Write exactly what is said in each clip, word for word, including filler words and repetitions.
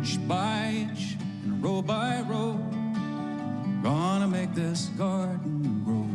inch by inch and row by row, gonna make this garden grow.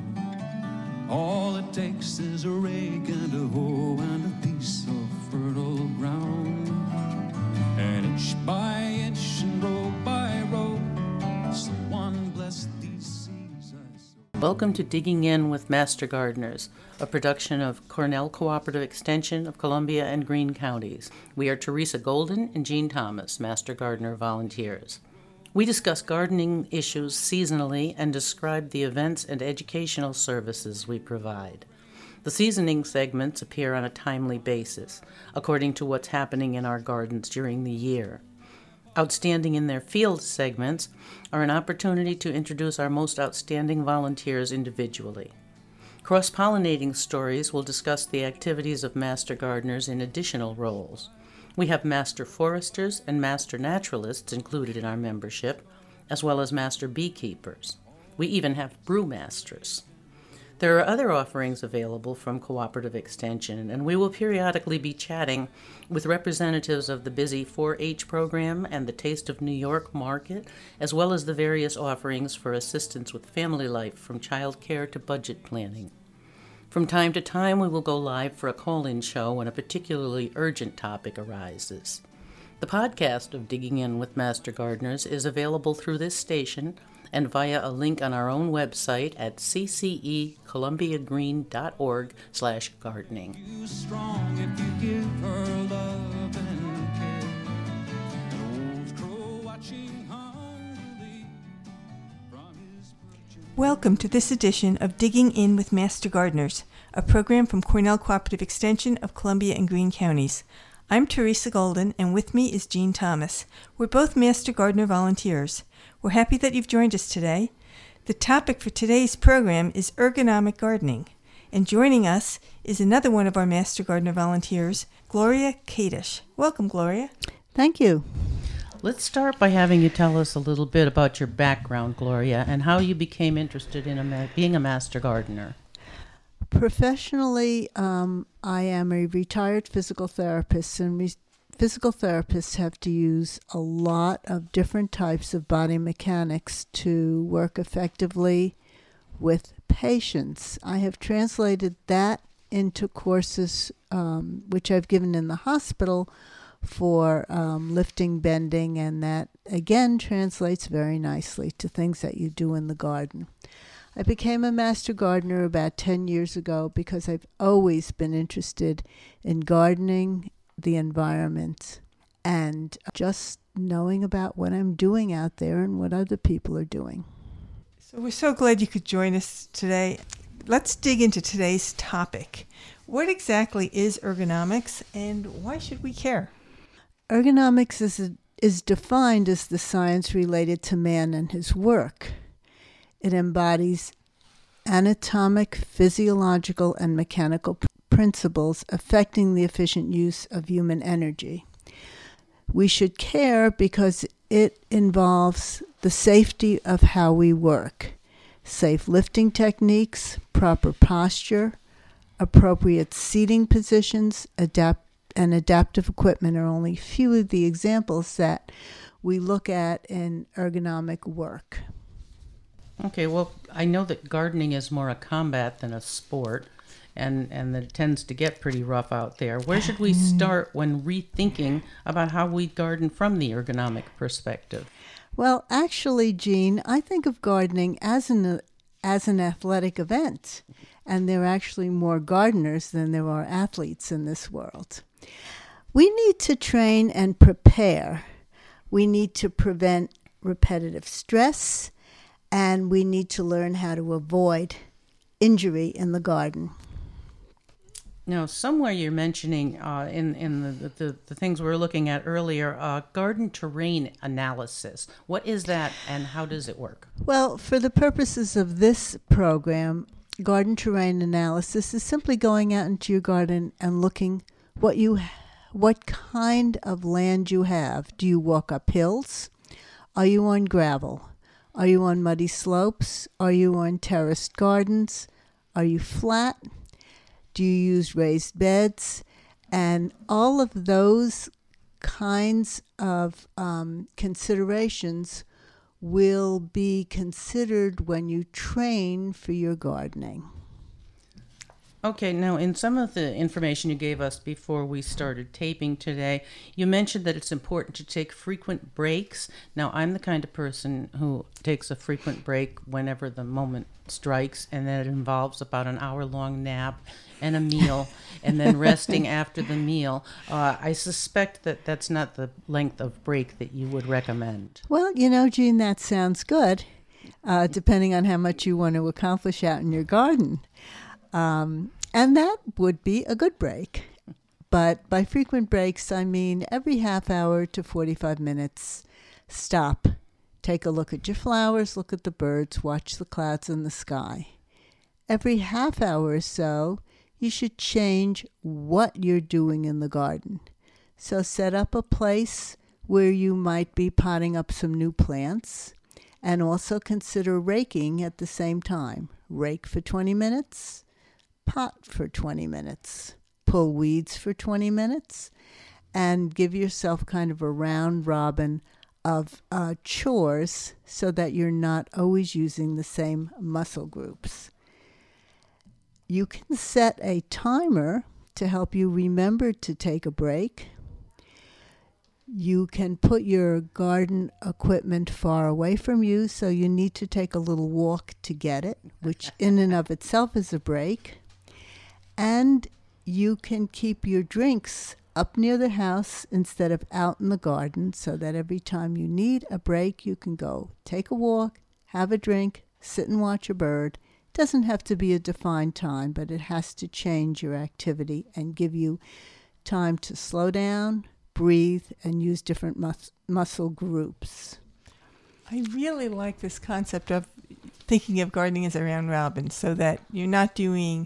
All it takes is a rake and a hoe and a piece of fertile ground. And inch by inch and row by row, someone bless these seeds I sow. Welcome to Digging In with Master Gardeners, a production of Cornell Cooperative Extension of Columbia and Greene Counties. We are Teresa Golden and Jean Thomas, Master Gardener volunteers. We discuss gardening issues seasonally and describe the events and educational services we provide. The seasoning segments appear on a timely basis, according to what's happening in our gardens during the year. Outstanding in their field segments are an opportunity to introduce our most outstanding volunteers individually. Cross-pollinating stories will discuss the activities of master gardeners in additional roles. We have master foresters and master naturalists included in our membership, as well as master beekeepers. We even have brewmasters. There are other offerings available from Cooperative Extension, and we will periodically be chatting with representatives of the busy four H program and the Taste of New York market, as well as the various offerings for assistance with family life, from child care to budget planning. From time to time, we will go live for a call-in show when a particularly urgent topic arises. The podcast of Digging In with Master Gardeners is available through this station and via a link on our own website at ccecolumbiagreen.org slash gardening. You strong if you give her love and care. An old crow watching hungrily from his perch. Welcome to this edition of Digging In with Master Gardeners, a program from Cornell Cooperative Extension of Columbia and Greene Counties. I'm Teresa Golden, and with me is Jean Thomas. We're both Master Gardener volunteers. We're happy that you've joined us today. The topic for today's program is ergonomic gardening, and joining us is another one of our Master Gardener volunteers, Gloria Kadish. Welcome, Gloria. Thank you. Let's start by having you tell us a little bit about your background, Gloria, and how you became interested in a ma- being a master gardener. Professionally, um, I am a retired physical therapist, and re- physical therapists have to use a lot of different types of body mechanics to work effectively with patients. I have translated that into courses um, which I've given in the hospital for um, lifting, bending, and that again translates very nicely to things that you do in the garden. I became a master gardener about ten years ago because I've always been interested in gardening, the environment, and just knowing about what I'm doing out there and what other people are doing. So we're so glad you could join us today. Let's dig into today's topic. What exactly is ergonomics, and why should we care? Ergonomics is, a, is defined as the science related to man and his work. It embodies anatomic, physiological, and mechanical pr- principles affecting the efficient use of human energy. We should care because it involves the safety of how we work, safe lifting techniques, proper posture, appropriate seating positions, adapt and adaptive equipment are only few of the examples that we look at in ergonomic work. Okay, well, I know that gardening is more a combat than a sport, and, and that it tends to get pretty rough out there. Where should we start when rethinking about how we garden from the ergonomic perspective? Well, actually, Jean, I think of gardening as an as an athletic event, and there are actually more gardeners than there are athletes in this world. We need to train and prepare. We need to prevent repetitive stress, and we need to learn how to avoid injury in the garden. Now, somewhere you're mentioning uh, in, in the, the, the things we were looking at earlier, uh, garden terrain analysis. What is that, and how does it work? Well, for the purposes of this program, garden terrain analysis is simply going out into your garden and looking what you, what kind of land you have. Do you walk up hills? Are you on gravel? Are you on muddy slopes? Are you on terraced gardens? Are you flat? Do you use raised beds? And all of those kinds of um, considerations will be considered when you train for your gardening? Okay, now in some of the information you gave us before we started taping today, you mentioned that it's important to take frequent breaks. Now, I'm the kind of person who takes a frequent break whenever the moment strikes, and that it involves about an hour-long nap and a meal, and then resting after the meal. Uh, I suspect that that's not the length of break that you would recommend. Well, you know, Jean, that sounds good, uh, depending on how much you want to accomplish out in your garden. Um, and that would be a good break. But by frequent breaks, I mean every half hour to forty-five minutes, stop, take a look at your flowers, look at the birds, watch the clouds in the sky. Every half hour or so, you should change what you're doing in the garden. So set up a place where you might be potting up some new plants, and also consider raking at the same time. Rake for twenty minutes. Pot for twenty minutes, pull weeds for twenty minutes, and give yourself kind of a round robin of uh, chores so that you're not always using the same muscle groups. You can set a timer to help you remember to take a break. You can put your garden equipment far away from you, so you need to take a little walk to get it, which in and of itself is a break. And you can keep your drinks up near the house instead of out in the garden, so that every time you need a break, you can go take a walk, have a drink, sit and watch a bird. It doesn't have to be a defined time, but it has to change your activity and give you time to slow down, breathe, and use different mus- muscle groups. I really like this concept of thinking of gardening as a round robin, so that you're not doing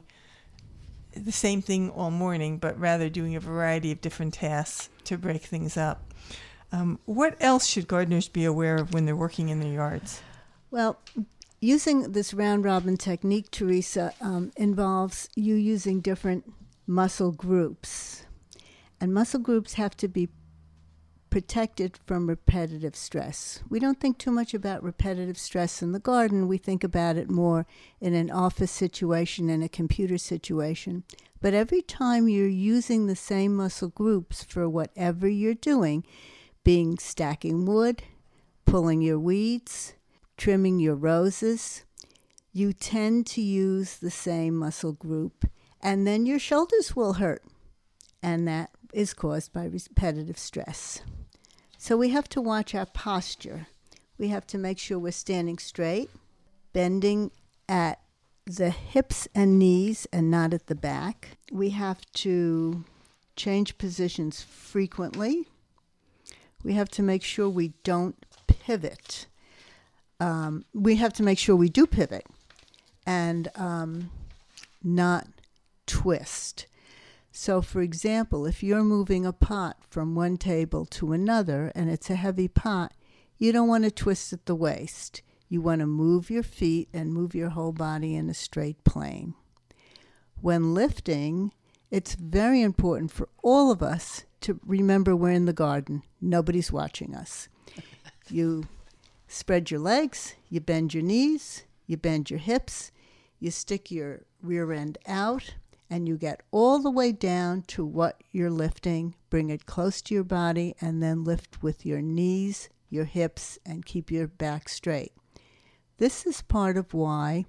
the same thing all morning, but rather doing a variety of different tasks to break things up. Um, what else should gardeners be aware of when they're working in their yards? Well, using this round robin technique, Teresa, um, involves you using different muscle groups. And muscle groups have to be protected from repetitive stress. We don't think too much about repetitive stress in the garden. We think about it more in an office situation, in a computer situation. But every time you're using the same muscle groups for whatever you're doing, being stacking wood, pulling your weeds, trimming your roses, you tend to use the same muscle group, and then your shoulders will hurt. And that is caused by repetitive stress. So we have to watch our posture. We have to make sure we're standing straight, bending at the hips and knees and not at the back. We have to change positions frequently. We have to make sure we don't pivot. Um, we have to make sure we do pivot and um, not twist. So, for example, if you're moving a pot from one table to another and it's a heavy pot, you don't want to twist at the waist. You want to move your feet and move your whole body in a straight plane. When lifting, it's very important for all of us to remember we're in the garden. Nobody's watching us. You spread your legs, you bend your knees, you bend your hips, you stick your rear end out, and you get all the way down to what you're lifting. Bring it close to your body, and then lift with your knees, your hips, and keep your back straight. This is part of why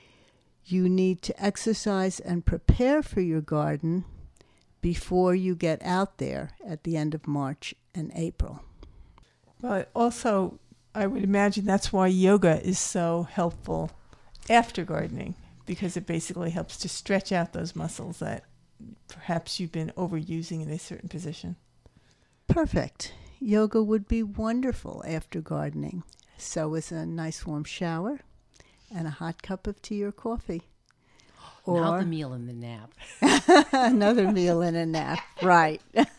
you need to exercise and prepare for your garden before you get out there at the end of March and April. Well, also, I would imagine that's why yoga is so helpful after gardening, because it basically helps to stretch out those muscles that perhaps you've been overusing in a certain position. Perfect. Yoga would be wonderful after gardening. So is a nice warm shower and a hot cup of tea or coffee. Or now the meal and the nap. Another meal and a nap, right.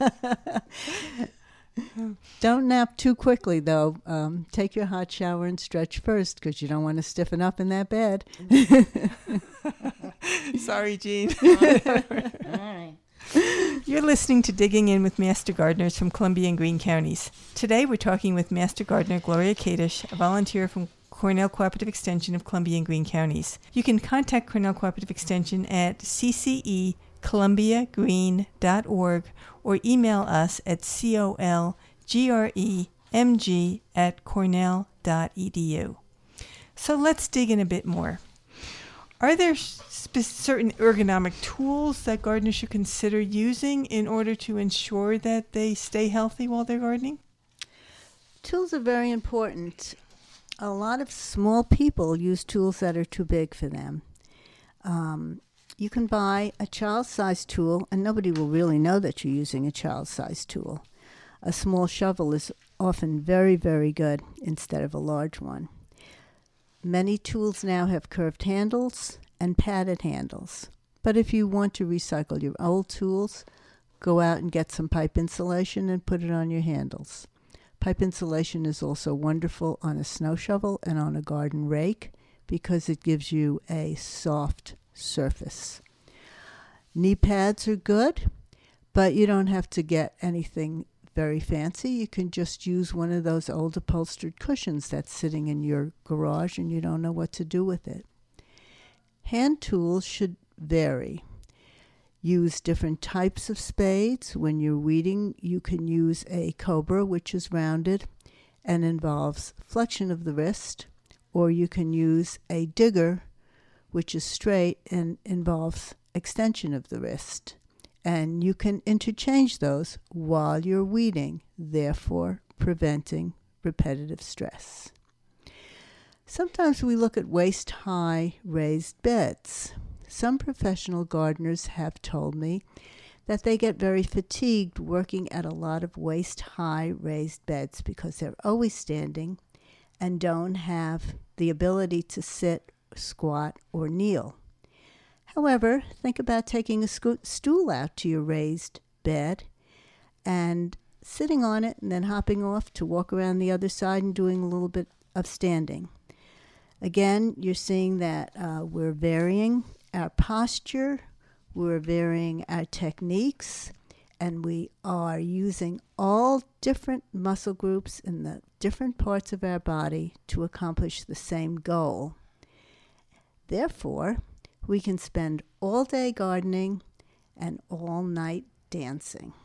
Don't nap too quickly, though. Um, take your hot shower and stretch first, because you don't want to stiffen up in that bed. Sorry, Jean. All right. You You're listening to Digging In with Master Gardeners from Columbia and Greene Counties. Today we're talking with Master Gardener Gloria Kadish, a volunteer from Cornell Cooperative Extension of Columbia and Greene Counties. You can contact Cornell Cooperative Extension at c c e columbia green dot org or email us at colgremg at cornell dot e d u. So let's dig in a bit more. Are there sp- certain ergonomic tools that gardeners should consider using in order to ensure that they stay healthy while they're gardening? Tools are very important. A lot of small people use tools that are too big for them. Um, you can buy a child-sized tool, and nobody will really know that you're using a child-sized tool. A small shovel is often very, very good instead of a large one. Many tools now have curved handles and padded handles. But if you want to recycle your old tools, go out and get some pipe insulation and put it on your handles. Pipe insulation is also wonderful on a snow shovel and on a garden rake because it gives you a soft surface. Knee pads are good, but you don't have to get anything very fancy. You can just use one of those old upholstered cushions that's sitting in your garage and you don't know what to do with it. Hand tools should vary. Use different types of spades. When you're weeding, you can use a cobra, which is rounded and involves flexion of the wrist, or you can use a digger, which is straight and involves extension of the wrist. And you can interchange those while you're weeding, therefore preventing repetitive stress. Sometimes we look at waist-high raised beds. Some professional gardeners have told me that they get very fatigued working at a lot of waist-high raised beds because they're always standing and don't have the ability to sit, squat, or kneel. However, think about taking a sco- stool out to your raised bed and sitting on it and then hopping off to walk around the other side and doing a little bit of standing. Again, you're seeing that uh, we're varying our posture, we're varying our techniques, and we are using all different muscle groups in the different parts of our body to accomplish the same goal. Therefore, we can spend all day gardening and all night dancing.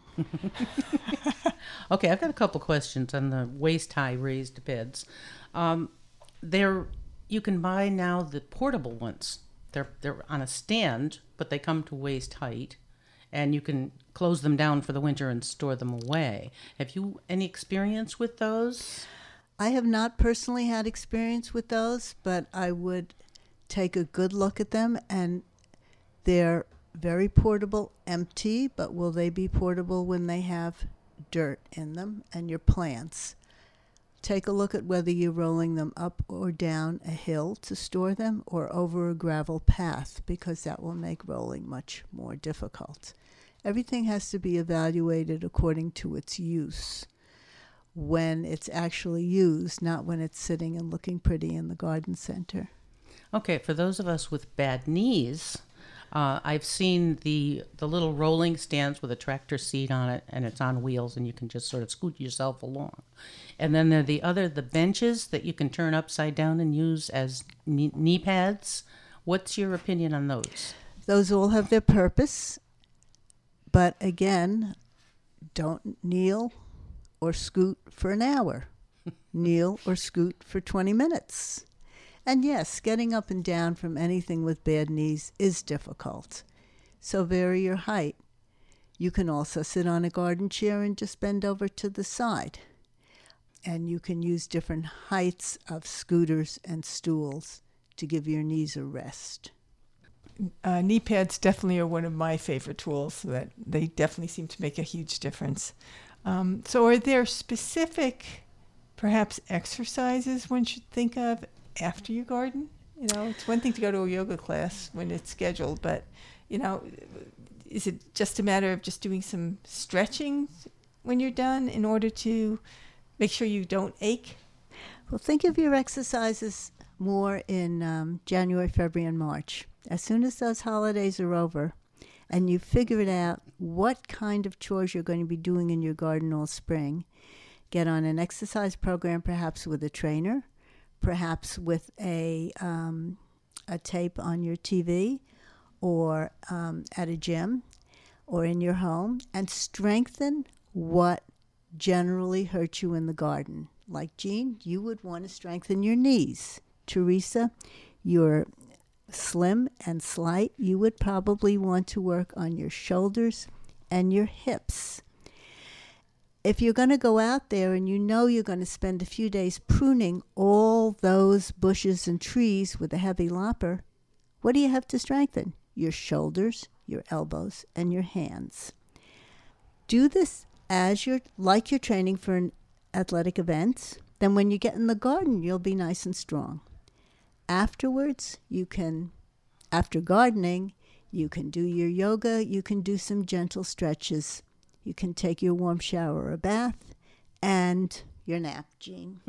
Okay, I've got a couple questions on the waist-high raised beds. Um, they're you can buy now the portable ones. They're they're on a stand, but they come to waist height, and you can close them down for the winter and store them away. Have you any experience with those? I have not personally had experience with those, but I would take a good look at them, and they're very portable, empty, but will they be portable when they have dirt in them and your plants? Take a look at whether you're rolling them up or down a hill to store them or over a gravel path, because that will make rolling much more difficult. Everything has to be evaluated according to its use when it's actually used, not when it's sitting and looking pretty in the garden center. Okay, for those of us with bad knees, uh, I've seen the the little rolling stands with a tractor seat on it, and it's on wheels, and you can just sort of scoot yourself along. And then there are the other, the benches that you can turn upside down and use as knee, knee pads. What's your opinion on those? Those all have their purpose, but again, don't kneel or scoot for an hour. Kneel or scoot for twenty minutes. And yes, getting up and down from anything with bad knees is difficult. So vary your height. You can also sit on a garden chair and just bend over to the side. And you can use different heights of scooters and stools to give your knees a rest. Uh, knee pads definitely are one of my favorite tools. That they definitely seem to make a huge difference. Um, so are there specific, perhaps, exercises one should think of after you garden? You know, it's one thing to go to a yoga class when it's scheduled, but, you know, is it just a matter of just doing some stretching when you're done in order to make sure you don't ache? Well, think of your exercises more in um, January, February, and March. As soon as those holidays are over and you figured out what kind of chores you're going to be doing in your garden all spring, get on an exercise program, perhaps with a trainer, perhaps with a um, a tape on your T V, or um, at a gym, or in your home, and strengthen what generally hurts you in the garden. Like Jean, you would want to strengthen your knees. Teresa, you're slim and slight. You would probably want to work on your shoulders and your hips. If you're going to go out there and you know you're going to spend a few days pruning all those bushes and trees with a heavy lopper, what do you have to strengthen? Your shoulders, your elbows, and your hands. Do this as you're like you're training for an athletic event. Then when you get in the garden, you'll be nice and strong. Afterwards, you can, after gardening, you can do your yoga, you can do some gentle stretches. You can take your warm shower or a bath, and your nap, Jean.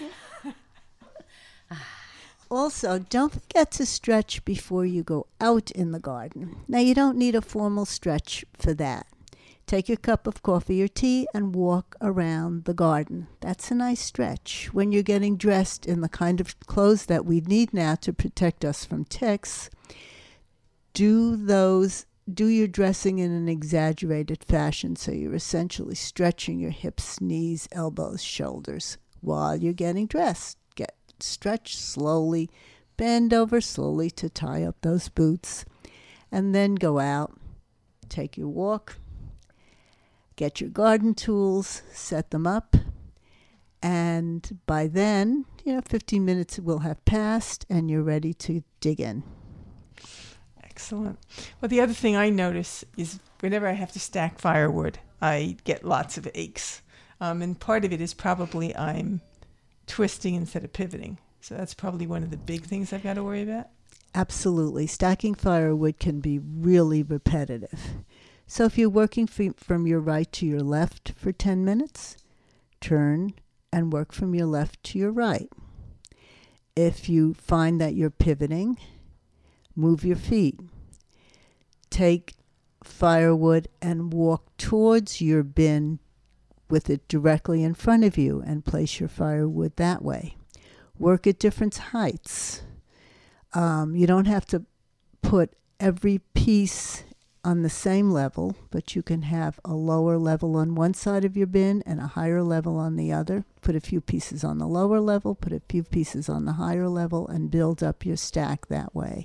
Also, don't forget to stretch before you go out in the garden. Now, you don't need a formal stretch for that. Take your cup of coffee or tea and walk around the garden. That's a nice stretch. When you're getting dressed in the kind of clothes that we need now to protect us from ticks, do those Do your dressing in an exaggerated fashion, so you're essentially stretching your hips, knees, elbows, shoulders while you're getting dressed. Get stretch slowly, bend over slowly to tie up those boots, and then go out, take your walk, get your garden tools, set them up, and by then, you know, fifteen minutes will have passed and you're ready to dig in. Excellent. Well, the other thing I notice is whenever I have to stack firewood, I get lots of aches. Um, and part of it is probably I'm twisting instead of pivoting. So that's probably one of the big things I've got to worry about. Absolutely. Stacking firewood can be really repetitive. So if you're working f- from your right to your left for ten minutes, turn and work from your left to your right. If you find that you're pivoting, move your feet. Take firewood and walk towards your bin with it directly in front of you and place your firewood that way. Work at different heights. Um, you don't have to put every piece on the same level, but you can have a lower level on one side of your bin and a higher level on the other. Put a few pieces on the lower level, put a few pieces on the higher level, and build up your stack that way.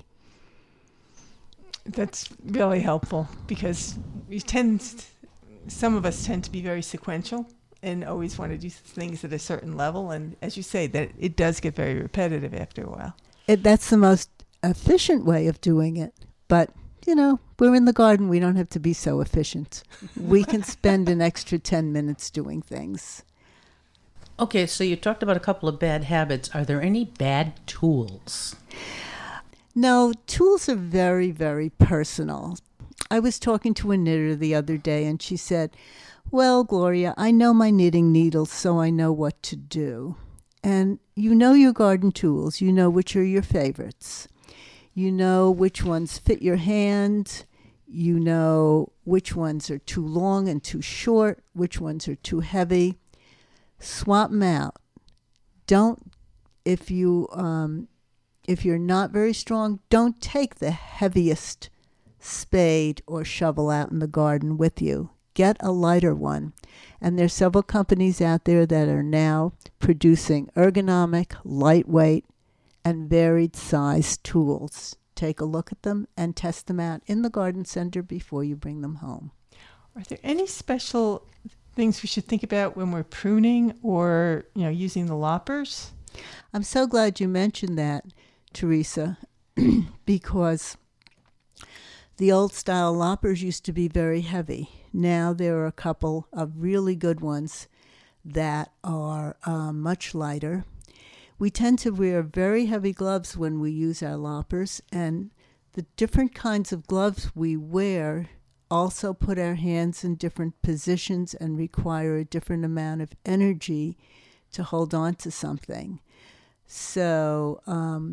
That's really helpful because we tend, some of us tend to be very sequential and always want to do things at a certain level. And as you say, that it does get very repetitive after a while. It, that's the most efficient way of doing it. But, you know, we're in the garden. We don't have to be so efficient. We can spend an extra ten minutes doing things. Okay, so you talked about a couple of bad habits. Are there any bad tools? No, tools are very, very personal. I was talking to a knitter the other day, and she said, well, Gloria, I know my knitting needles, so I know what to do. And you know your garden tools. You know which are your favorites. You know which ones fit your hand. You know which ones are too long and too short, which ones are too heavy. Swap them out. Don't, if you... Um, If you're not very strong, don't take the heaviest spade or shovel out in the garden with you. Get a lighter one. And there's several companies out there that are now producing ergonomic, lightweight, and varied size tools. Take a look at them and test them out in the garden center before you bring them home. Are there any special things we should think about when we're pruning or, you know, using the loppers? I'm so glad you mentioned that, Teresa, because the old style loppers used to be very heavy. Now there are a couple of really good ones that are uh, much lighter. We tend to wear very heavy gloves when we use our loppers, and the different kinds of gloves we wear also put our hands in different positions and require a different amount of energy to hold on to something. So um,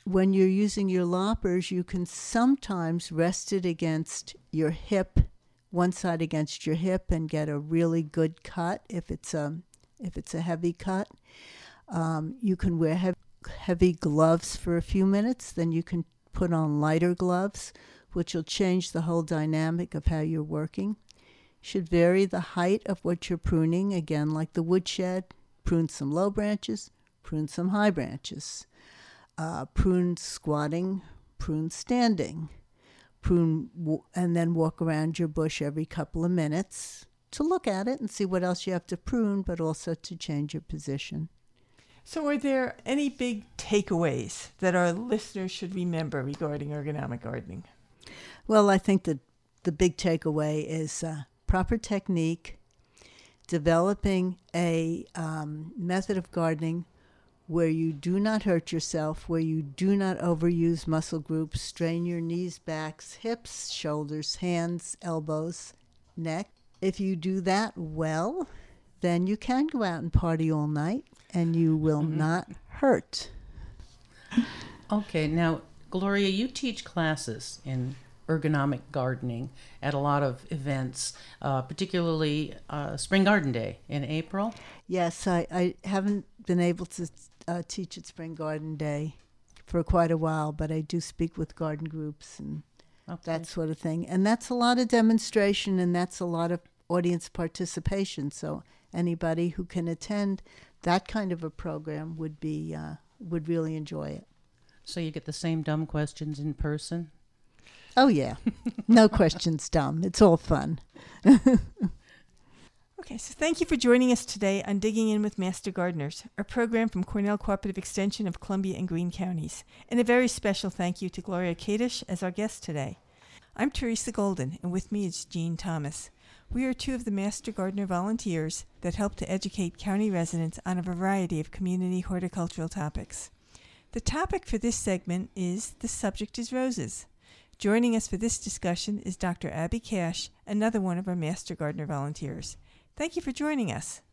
when you're using your loppers, you can sometimes rest it against your hip, one side against your hip, and get a really good cut if it's a, if it's a heavy cut. Um, you can wear heavy, heavy gloves for a few minutes, then you can put on lighter gloves, which will change the whole dynamic of how you're working. Should vary the height of what you're pruning. Again, like the woodshed, prune some low branches, prune some high branches. Uh, prune squatting, prune standing. Prune w- and then walk around your bush every couple of minutes to look at it and see what else you have to prune, but also to change your position. So are there any big takeaways that our listeners should remember regarding ergonomic gardening? Well, I think that the big takeaway is uh, proper technique, developing a um, method of gardening where you do not hurt yourself, where you do not overuse muscle groups, strain your knees, backs, hips, shoulders, hands, elbows, neck. If you do that well, then you can go out and party all night and you will mm-hmm. not hurt. Okay, now, Gloria, you teach classes in ergonomic gardening at a lot of events, uh, particularly uh, Spring Garden Day in April. Yes, I, I haven't been able to uh, teach at Spring Garden Day for quite a while, but I do speak with garden groups and okay. that sort of thing. And that's a lot of demonstration and that's a lot of audience participation. So anybody who can attend that kind of a program would be uh, would really enjoy it. So you get the same dumb questions in person? Oh, yeah. No questions dumb. It's all fun. Okay, so thank you for joining us today on Digging In with Master Gardeners, a program from Cornell Cooperative Extension of Columbia and Greene Counties. And a very special thank you to Gloria Kadish as our guest today. I'm Teresa Golden, and with me is Jean Thomas. We are two of the Master Gardener volunteers that help to educate county residents on a variety of community horticultural topics. The topic for this segment is The Subject is Roses. Joining us for this discussion is Doctor Abby Cash, another one of our Master Gardener volunteers. Thank you for joining us.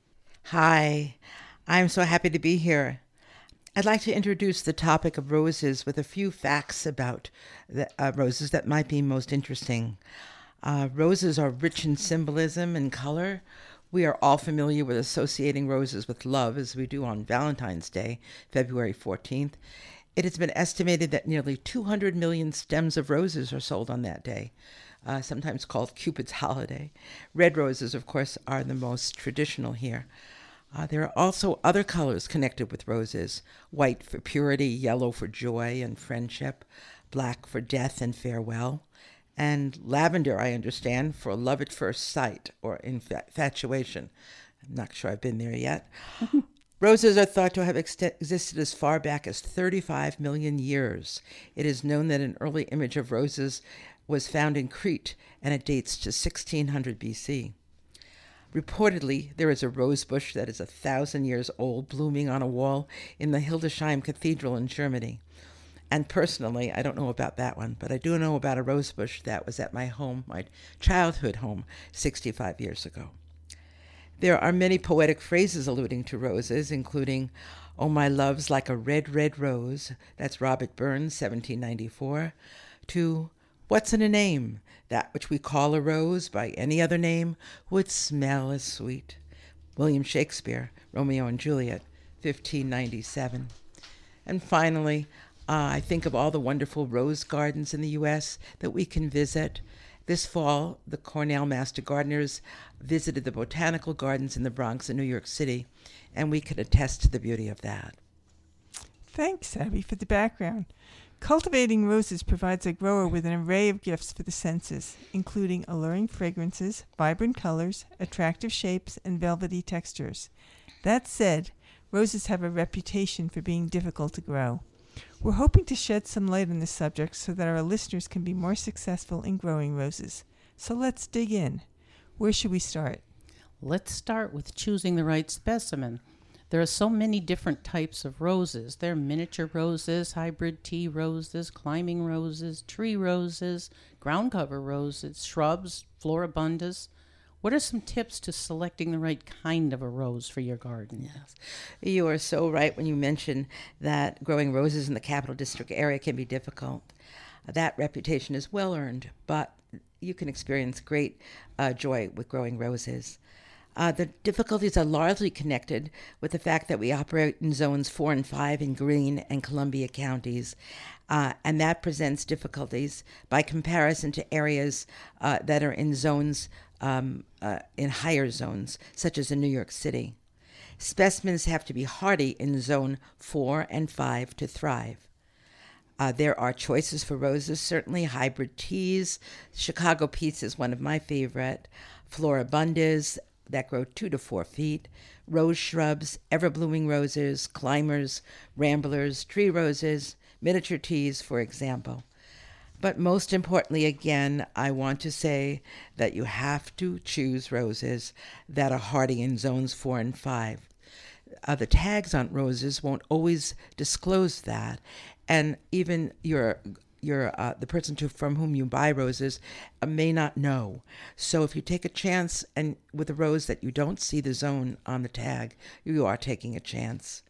Hi, I'm so happy to be here. I'd like to introduce the topic of roses with a few facts about the, uh, roses that might be most interesting. Uh, roses are rich in symbolism and color. We are all familiar with associating roses with love, as we do on Valentine's Day, February fourteenth. It has been estimated that nearly two hundred million stems of roses are sold on that day, uh, sometimes called Cupid's holiday. Red roses, of course, are the most traditional here. Uh, there are also other colors connected with roses: white for purity, yellow for joy and friendship, black for death and farewell, and lavender, I understand, for love at first sight or infatuation. I'm not sure I've been there yet. Roses are thought to have ex- existed as far back as thirty-five million years. It is known that an early image of roses was found in Crete, and it dates to sixteen hundred B C. Reportedly, there is a rose bush that is a thousand years old blooming on a wall in the Hildesheim Cathedral in Germany. And personally, I don't know about that one, but I do know about a rose bush that was at my home, my childhood home, sixty-five years ago. There are many poetic phrases alluding to roses, including, "Oh, my love's like a red, red rose," that's Robert Burns, seventeen ninety-four, to "What's in a name? That which we call a rose by any other name would smell as sweet," William Shakespeare, Romeo and Juliet, fifteen ninety-seven. And finally, uh, I think of all the wonderful rose gardens in the U S that we can visit. This fall, the Cornell Master Gardeners visited the botanical gardens in the Bronx in New York City, and we can attest to the beauty of that. Thanks, Abby, for the background. Cultivating roses provides a grower with an array of gifts for the senses, including alluring fragrances, vibrant colors, attractive shapes, and velvety textures. That said, roses have a reputation for being difficult to grow. We're hoping to shed some light on this subject so that our listeners can be more successful in growing roses. So let's dig in. Where should we start? Let's start with choosing the right specimen. There are so many different types of roses. There are miniature roses, hybrid tea roses, climbing roses, tree roses, ground cover roses, shrubs, floribundas. What are some tips to selecting the right kind of a rose for your garden? Yes. You are so right when you mention that growing roses in the Capital District area can be difficult. That reputation is well earned, but you can experience great uh, joy with growing roses. Uh, the difficulties are largely connected with the fact that we operate in zones four and five in Greene and Columbia counties, uh, and that presents difficulties by comparison to areas uh, that are in zones um, uh, in higher zones, such as in New York City. Specimens have to be hardy in zone four and five to thrive. Uh, there are choices for roses, certainly hybrid teas. Chicago Peace is one of my favorite. Floribundas that grow two to four feet. Rose shrubs, ever-blooming roses, climbers, ramblers, tree roses, miniature teas, for example. But most importantly, again, I want to say that you have to choose roses that are hardy in zones four and five. Uh, the tags on roses won't always disclose that, and even your your uh, the person to from whom you buy roses uh, may not know. So if you take a chance and with a rose that you don't see the zone on the tag, you are taking a chance.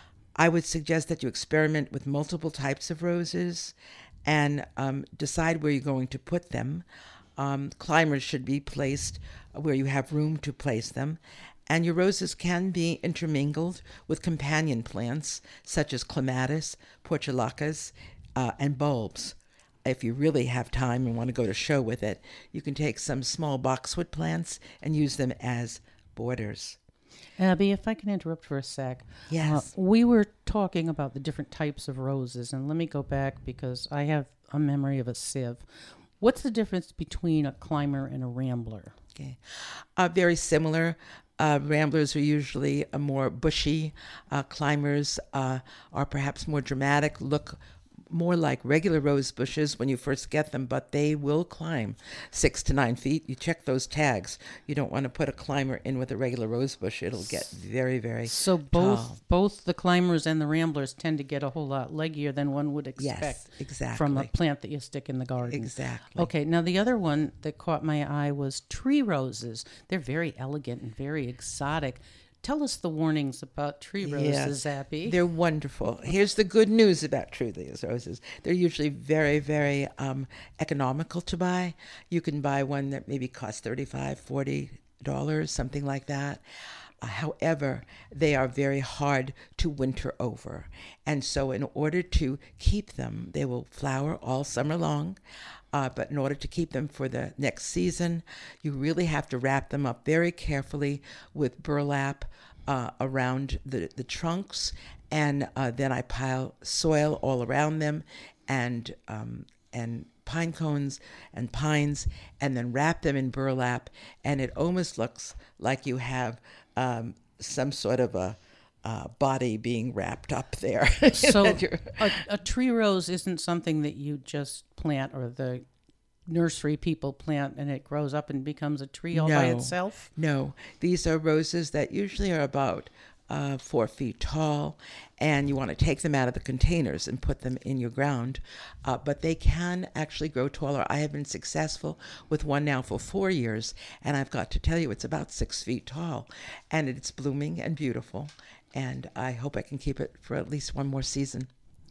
I would suggest that you experiment with multiple types of roses and um, decide where you're going to put them. Um, climbers should be placed where you have room to place them. And your roses can be intermingled with companion plants such as clematis, portulacas, uh, and bulbs. If you really have time and want to go to show with it, you can take some small boxwood plants and use them as borders. Abby, if I can interrupt for a sec. Yes. Uh, we were talking about the different types of roses, and let me go back because I have a memory of a sieve. What's the difference between a climber and a rambler? Okay. Uh, very similar. Uh, ramblers are usually a more bushy. Uh, climbers uh, are perhaps more dramatic, look more like regular rose bushes when you first get them, but they will climb six to nine feet. You check those tags. You don't want to put a climber in with a regular rose bush. It'll get very, very So both tall. both the climbers and the ramblers tend to get a whole lot leggier than one would expect Yes, exactly. from a plant that you stick in the garden. Exactly. Okay, now the other one that caught my eye was tree roses. They're very elegant and very exotic. Tell us the warnings about tree roses, Abby. They're wonderful. Here's the good news about tree roses. They're usually very, very um, economical to buy. You can buy one that maybe costs thirty-five dollars, forty dollars, something like that. Uh, however, they are very hard to winter over. And so in order to keep them, they will flower all summer long. Uh, but in order to keep them for the next season, you really have to wrap them up very carefully with burlap uh, around the, the trunks. And uh, then I pile soil all around them and um, and pine cones and pines, and then wrap them in burlap. And it almost looks like you have um, some sort of a Uh, body being wrapped up there. So a, a tree rose isn't something that you just plant or the nursery people plant and it grows up and becomes a tree all no, by itself? No, these are roses that usually are about uh, four feet tall, and you want to take them out of the containers and put them in your ground. Uh, but they can actually grow taller. I have been successful with one now for four years, and I've got to tell you, it's about six feet tall, and it's blooming and beautiful. And I hope I can keep it for at least one more season.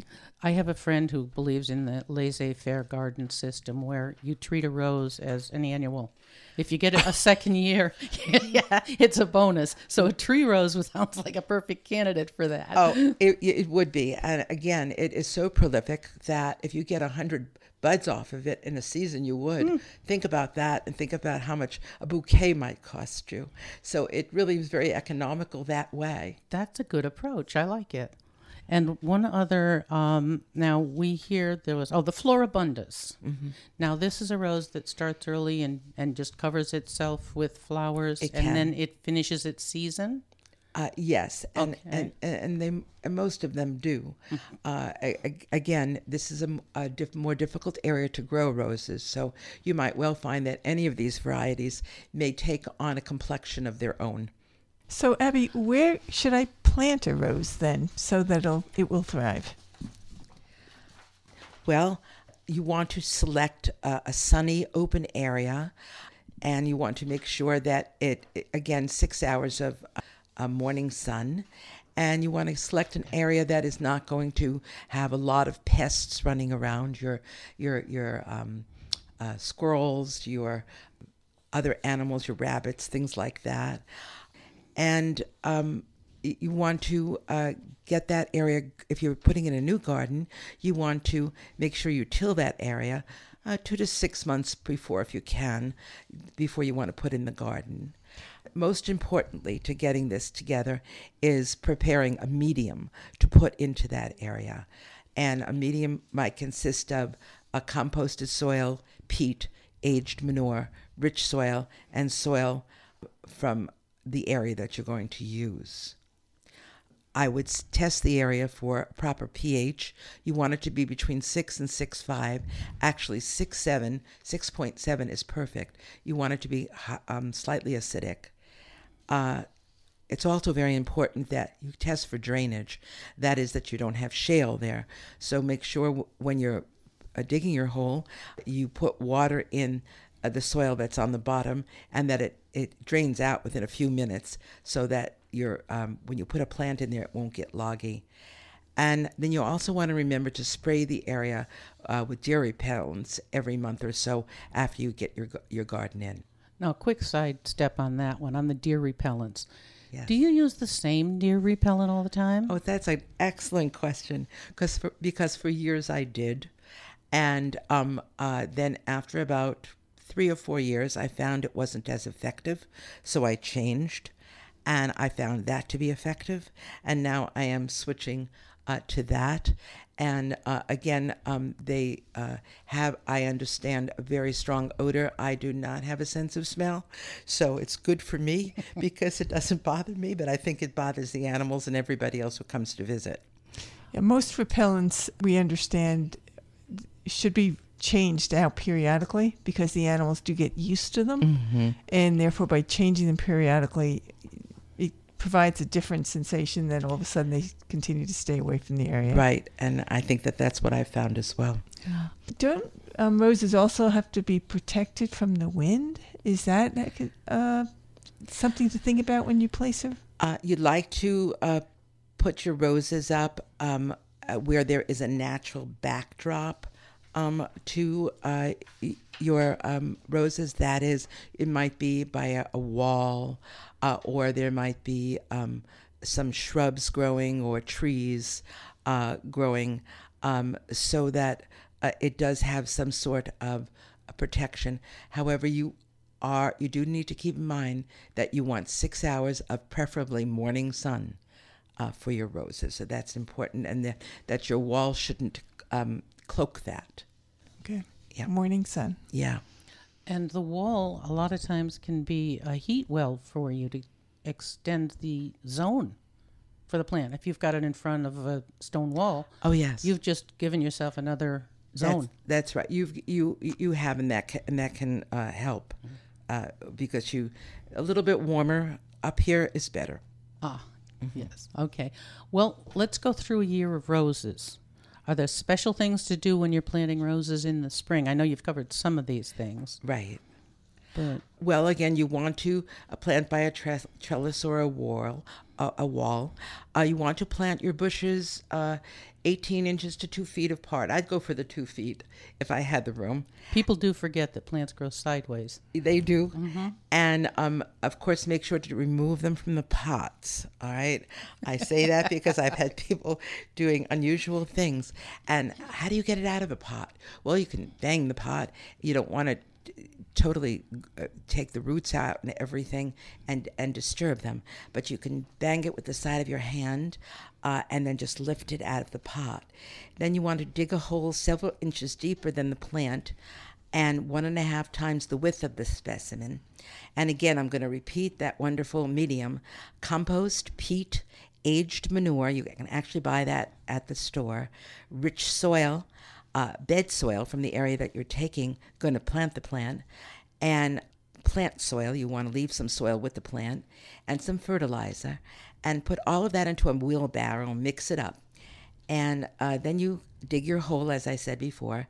I have a friend who believes in the laissez-faire garden system where you treat a rose as an annual. If you get it a second year, yeah, it's a bonus. So a tree rose sounds like a perfect candidate for that. Oh, it, it would be. And again, it is so prolific that if you get a hundred buds off of it in a season, you would. Mm. Think about that and think about how much a bouquet might cost you. So it really is very economical that way. That's a good approach. I like it. And one other, um, now we hear there was, oh, the Floribundas. Mm-hmm. Now this is a rose that starts early and, and just covers itself with flowers, it and can. then it finishes its season? Uh, yes, and, okay. and and they and most of them do. Mm-hmm. Uh, I, again, this is a, a diff, more difficult area to grow roses, so you might well find that any of these varieties may take on a complexion of their own. So, Abby, where should I plant a rose then so that it'll, it will thrive? Well, you want to select a, a sunny, open area. and you want to make sure that it, it again, six hours of uh, morning sun. And you want to select an area that is not going to have a lot of pests running around, your your your um, uh, squirrels, your other animals, your rabbits, things like that. And um, you want to uh, get that area, if you're putting in a new garden, you want to make sure you till that area uh, two to six months before, if you can, before you want to put in the garden. Most importantly to getting this together is preparing a medium to put into that area. And a medium might consist of a composted soil, peat, aged manure, rich soil, and soil from the area that you're going to use. I would test the area for proper pH. You want it to be between six and six point five. Actually, six point seven, six point seven is perfect. You want it to be um, slightly acidic. Uh, it's also very important that you test for drainage. That is, that you don't have shale there. So make sure w- when you're uh, digging your hole, you put water in uh, the soil that's on the bottom, and that it, it drains out within a few minutes, so that you're, um, when you put a plant in there, it won't get loggy. And then you also want to remember to spray the area uh, with deer repellents every month or so after you get your your garden in. Now, a quick side step on that one, on the deer repellents. Yes. Do you use the same deer repellent all the time? Oh, that's an excellent question, because for, because for years I did. And um, uh, then after about three or four years, I found it wasn't as effective, so I changed, and I found that to be effective. And now I am switching uh, to that. And uh, again, um, they uh, have, I understand, a very strong odor. I do not have a sense of smell, so it's good for me because it doesn't bother me, but I think it bothers the animals and everybody else who comes to visit. Yeah, most repellents, we understand, should be changed out periodically because the animals do get used to them, Mm-hmm. and therefore by changing them periodically, it provides a different sensation that all of a sudden they continue to stay away from the area. Right, and I think that that's what I found as well. Don't um, roses also have to be protected from the wind? Is that uh, something to think about when you place them? Uh, you'd like to uh, put your roses up um, uh, where there is a natural backdrop um, to uh, your um, roses. That is, it might be by a, a wall, uh, or there might be um, some shrubs growing or trees uh, growing, um, so that uh, it does have some sort of a protection. However, you are you do need to keep in mind that you want six hours of preferably morning sun uh, for your roses. So that's important, and that, that your wall shouldn't um, cloak that. Okay. Yeah. Morning sun. Yeah. And the wall, a lot of times, can be a heat well for you to extend the zone for the plant. If you've got it in front of a stone wall, Oh yes. you've just given yourself another zone. That's, that's right. You've you you have, and that can, and that can uh, help uh, because you a little bit warmer up here is better. Ah, yes. Okay. Well, let's go through a year of roses. Are there special things to do when you're planting roses in the spring? I know you've covered some of these things, Right. but Well, again, you want to uh, plant by a tre- trellis or a wall. Uh, a wall. Uh, you want to plant your bushes uh, eighteen inches to two feet apart. I'd go for the two feet if I had the room. people do forget that plants grow sideways. They do. And, um, of course, make sure to remove them from the pots, all right? I say that because I've had people doing unusual things. And how do you get it out of a pot? Well, you can bang the pot. You don't want to totally uh, take the roots out and everything and, and disturb them. But you can bang it with the side of your hand uh, and then just lift it out of the pot. Then you want to dig a hole several inches deeper than the plant and one and a half times the width of the specimen. And again, I'm going to repeat that wonderful medium: compost, peat, aged manure. You can actually buy that at the store. Rich soil, uh, bed soil from the area that you're taking, going to plant the plant, and plant soil. You want to leave some soil with the plant, and some fertilizer, and put all of that into a wheelbarrow, mix it up. And uh, then you dig your hole, as I said before,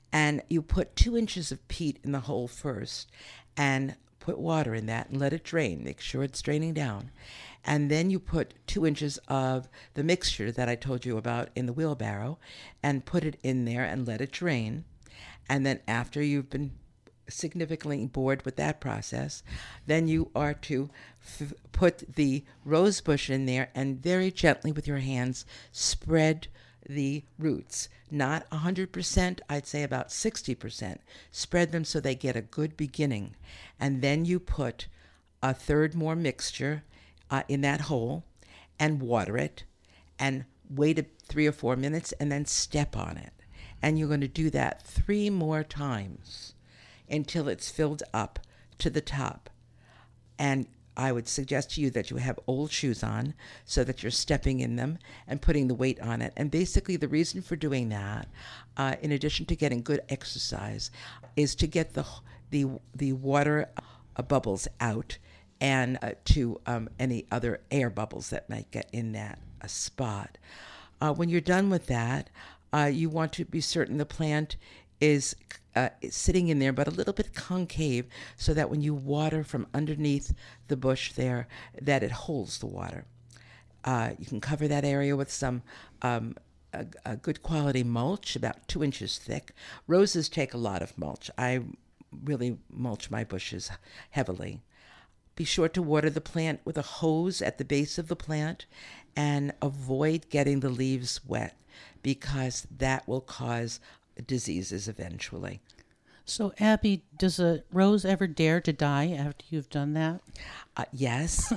And you put two inches of peat in the hole first and put water in that and let it drain. Make sure it's draining down. And then you put two inches of the mixture that I told you about in the wheelbarrow and put it in there and let it drain. And then after you've been significantly bored with that process, then you are to f- put the rose bush in there and very gently with your hands spread the roots. Not one hundred percent, I'd say about sixty percent. Spread them so they get a good beginning. And then you put a third more mixture uh, in that hole and water it and wait a, three or four minutes and then step on it. And you're going to do that three more times until it's filled up to the top. And I would suggest to you that you have old shoes on so that you're stepping in them and putting the weight on it. And basically the reason for doing that, uh, in addition to getting good exercise, is to get the the, the water uh, bubbles out and uh, to um, any other air bubbles that might get in that uh, spot. Uh, when you're done with that, uh, you want to be certain the plant is uh, sitting in there, but a little bit concave, so that when you water from underneath the bush there, that it holds the water. Uh, you can cover that area with some um, a, a good quality mulch, about two inches thick. Roses take a lot of mulch. I really mulch my bushes heavily. Be sure to water the plant with a hose at the base of the plant and avoid getting the leaves wet, because that will cause diseases eventually. So, Abby, does a rose ever dare to die after you've done that? Uh, yes.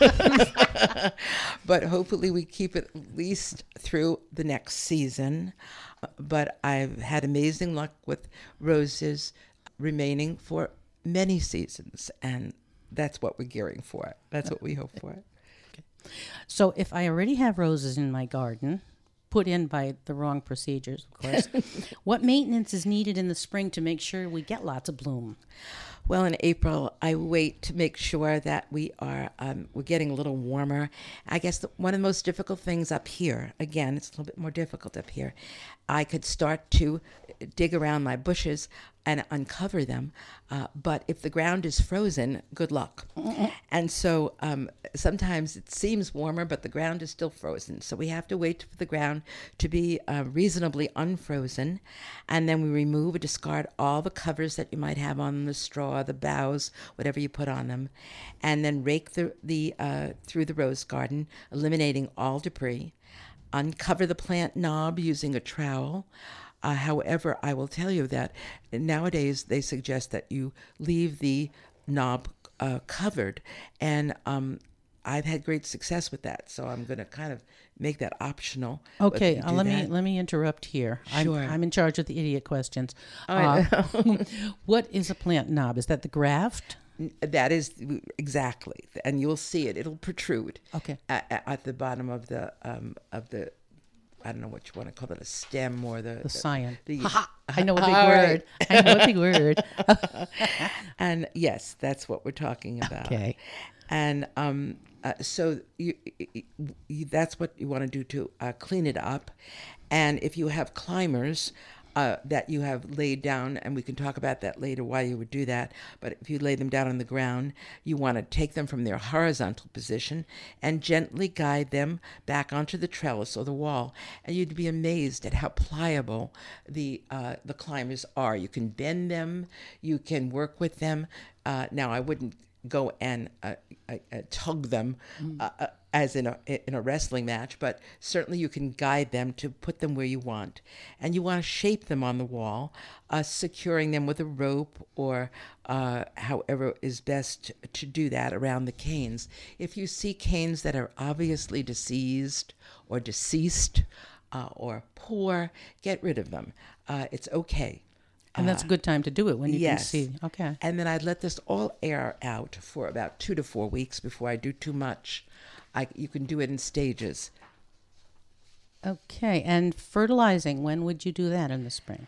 But hopefully we keep it at least through the next season. But I've had amazing luck with roses remaining for many seasons, and that's what we're gearing for. That's what we hope for. Okay. So if I already have roses in my garden, put in by the wrong procedures, of course, what maintenance is needed in the spring to make sure we get lots of bloom? Well, in April, I wait to make sure that we are um, we're getting a little warmer. I guess the, one of the most difficult things up here, again, it's a little bit more difficult up here, I could start to dig around my bushes and uncover them. Uh, but if the ground is frozen, good luck. And so um, sometimes it seems warmer, but the ground is still frozen. So we have to wait for the ground to be uh, reasonably unfrozen. And then we remove or discard all the covers that you might have on the straw, the boughs, whatever you put on them. And then rake the, the uh, through the rose garden, eliminating all debris. Uncover the plant knob using a trowel. Uh, however, I will tell you that nowadays they suggest that you leave the knob uh, covered, and um, I've had great success with that. So I'm going to kind of make that optional. Okay, uh, let that. me let me interrupt here. Sure. I'm, I'm in charge of the idiot questions. Oh, I Uh, what is a plant knob? Is that the graft? That is exactly, and you'll see it. It'll protrude. Okay. At, at the bottom of the um, of the. I don't know what you want to call it, a stem or the... The scion. The, Ha-ha. I know a big All word. right. I know a big word. And yes, that's what we're talking about. Okay. And um, uh, so you, you, that's what you want to do to uh, clean it up. And if you have climbers uh, that you have laid down, and we can talk about that later, why you would do that, but if you lay them down on the ground, you want to take them from their horizontal position and gently guide them back onto the trellis or the wall. And you'd be amazed at how pliable the uh, the climbers are. You can bend them, you can work with them. Uh, now, I wouldn't go and uh, uh, uh, tug them uh, uh, as in a in a wrestling match, but certainly you can guide them to put them where you want. And you want to shape them on the wall, uh, securing them with a rope or uh, however is best to do that around the canes. If you see canes that are obviously diseased or deceased uh, or poor, get rid of them. Uh, it's okay. And that's a good time to do it when you yes. can see. Okay. And then I'd let this all air out for about two to four weeks before I do too much. I, you can do it in stages. Okay. And fertilizing, when would you do that in the spring?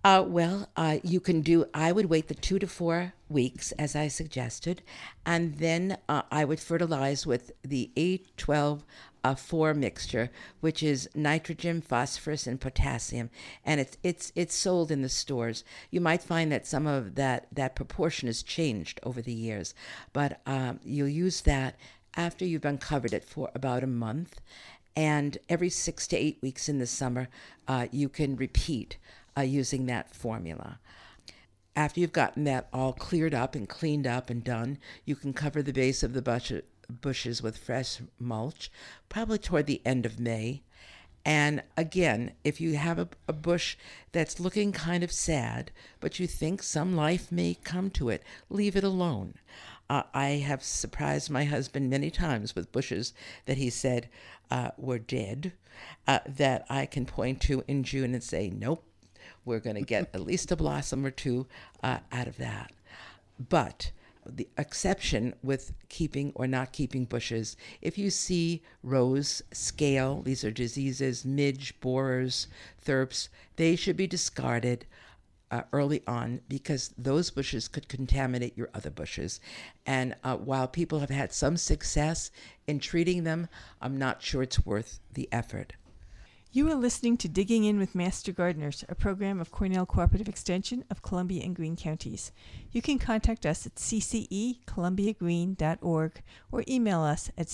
Uh, well, uh, you can do, I would wait the two to four weeks, as I suggested, and then uh, I would fertilize with the eight twelve uh, four mixture, which is nitrogen, phosphorus, and potassium, and it's it's it's sold in the stores. You might find that some of that, that proportion has changed over the years, but um, you'll use that after you've uncovered it for about a month, and every six to eight weeks in the summer, uh, you can repeat Uh, using that formula. After you've gotten that all cleared up and cleaned up and done, you can cover the base of the bush, bushes with fresh mulch, probably toward the end of May. And again, if you have a, a bush that's looking kind of sad, but you think some life may come to it, leave it alone. Uh, I have surprised my husband many times with bushes that he said uh, were dead, uh, that I can point to in June and say, nope, we're going to get at least a blossom or two uh, out of that. But the exception with keeping or not keeping bushes, if you see rose, scale, these are diseases, midge, borers, thrips, they should be discarded uh, early on because those bushes could contaminate your other bushes. And uh, while people have had some success in treating them, I'm not sure it's worth the effort. You are listening to Digging In with Master Gardeners, a program of Cornell Cooperative Extension of Columbia and Greene Counties. You can contact us at c c e columbia green dot org or email us at